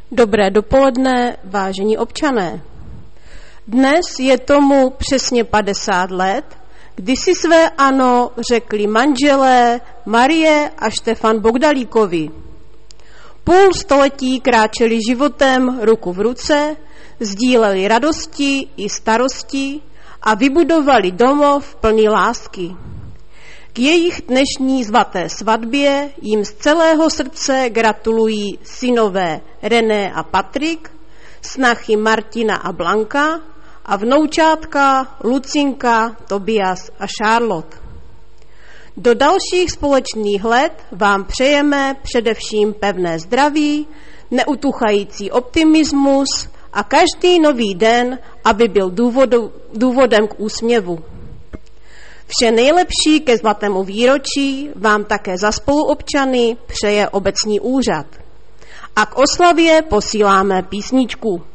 Dobré dopoledne, vážení občané. Dnes je tomu přesně 50 let, kdy si své ano řekli manželé Marie a Štefan Bogdalíkovi. Půl století kráčeli životem ruku v ruce, sdíleli radosti i starosti a vybudovali domov plný lásky. K jejich dnešní svaté svatbě jim z celého srdce gratulují synové René a Patrik, snachy Martina a Blanka a vnoučátka Lucinka, Tobias a Charlotte. Do dalších společných let vám přejeme především pevné zdraví, neutuchající optimismus a každý nový den, aby byl důvodem k úsměvu. Vše nejlepší ke svatému výročí vám také za spoluobčany přeje obecní úřad. A k oslavě posíláme písničku.